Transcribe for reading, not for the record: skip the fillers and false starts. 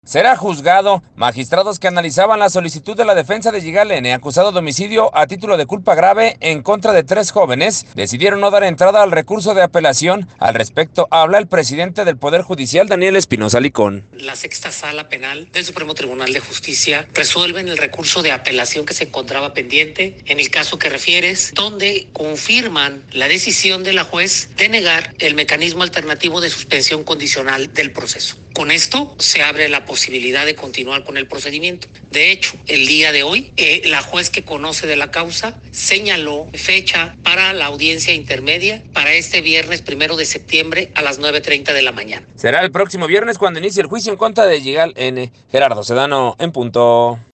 Será juzgado. Magistrados que analizaban la solicitud de la defensa de Yigal N., acusado de homicidio a título de culpa grave en contra de 3 jóvenes, decidieron no dar entrada al recurso de apelación. Al respecto, habla el presidente del Poder Judicial, Daniel Espinosa Licón. La sexta sala penal del Supremo Tribunal de Justicia resuelven el recurso de apelación que se encontraba pendiente en el caso que refieres, donde confirman la decisión de la juez de negar el mecanismo alternativo de suspensión condicional del proceso. Con esto se abre la posibilidad de continuar con el procedimiento. De hecho, el día de hoy, la juez que conoce de la causa señaló fecha para la audiencia intermedia para este viernes 1 de septiembre a las 9:30 de la mañana. Será el próximo viernes cuando inicie el juicio en contra de Yigal N. Gerardo Sedano, en punto.